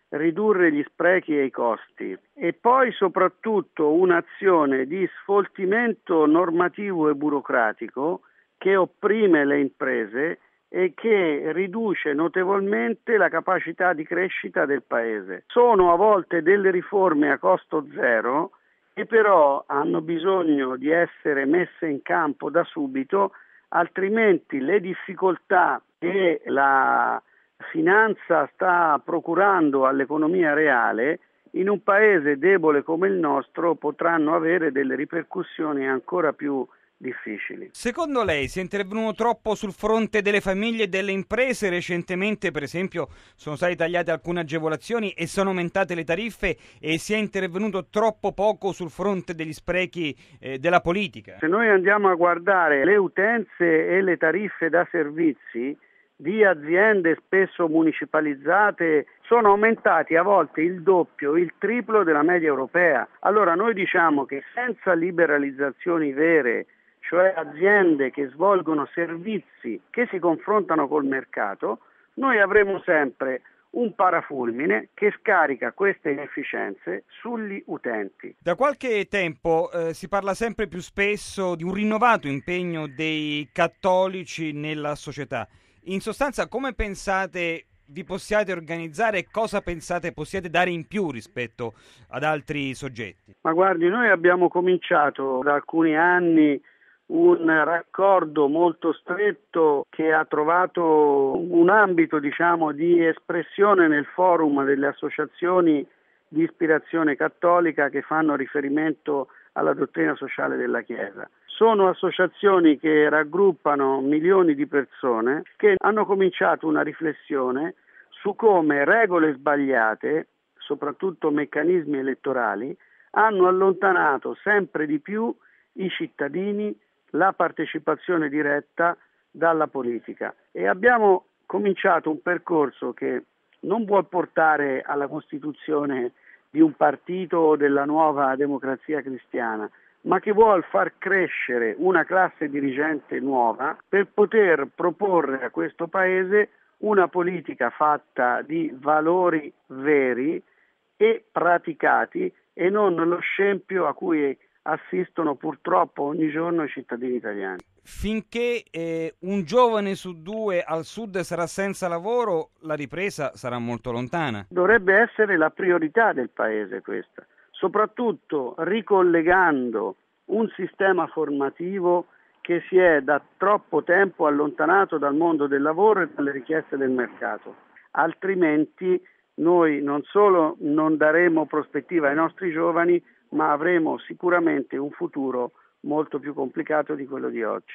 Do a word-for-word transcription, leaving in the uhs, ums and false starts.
ridurre gli sprechi e i costi e poi soprattutto un'azione di sfoltimento normativo e burocratico che opprime le imprese e che riduce notevolmente la capacità di crescita del Paese. Sono a volte delle riforme a costo zero che però hanno bisogno di essere messe in campo da subito, altrimenti le difficoltà che la finanza sta procurando all'economia reale in un paese debole come il nostro potranno avere delle ripercussioni ancora più difficili. Secondo lei si è intervenuto troppo sul fronte delle famiglie e delle imprese? Recentemente, per esempio, sono state tagliate alcune agevolazioni e sono aumentate le tariffe e si è intervenuto troppo poco sul fronte degli sprechi eh, della politica? Se noi andiamo a guardare le utenze e le tariffe da servizi di aziende spesso municipalizzate sono aumentati a volte il doppio, il triplo della media europea. Allora noi diciamo che senza liberalizzazioni vere, cioè aziende che svolgono servizi che si confrontano col mercato, noi avremo sempre un parafulmine che scarica queste inefficienze sugli utenti. Da qualche tempo eh, si parla sempre più spesso di un rinnovato impegno dei cattolici nella società. In sostanza, come pensate vi possiate organizzare e cosa pensate possiate dare in più rispetto ad altri soggetti? Ma guardi, noi abbiamo cominciato da alcuni anni un raccordo molto stretto che ha trovato un ambito, diciamo, di espressione nel forum delle associazioni di ispirazione cattolica che fanno riferimento alla dottrina sociale della Chiesa. Sono associazioni che raggruppano milioni di persone che hanno cominciato una riflessione su come regole sbagliate, soprattutto meccanismi elettorali, hanno allontanato sempre di più i cittadini, la partecipazione diretta dalla politica. E abbiamo cominciato un percorso che non vuol portare alla costituzione di un partito o della nuova democrazia cristiana, ma che vuol far crescere una classe dirigente nuova per poter proporre a questo Paese una politica fatta di valori veri e praticati e non lo scempio a cui assistono purtroppo ogni giorno i cittadini italiani. Finché eh, un giovane su due al sud sarà senza lavoro, la ripresa sarà molto lontana. Dovrebbe essere la priorità del Paese questa, soprattutto ricollegando un sistema formativo che si è da troppo tempo allontanato dal mondo del lavoro e dalle richieste del mercato. Altrimenti noi non solo non daremo prospettiva ai nostri giovani, ma avremo sicuramente un futuro molto più complicato di quello di oggi.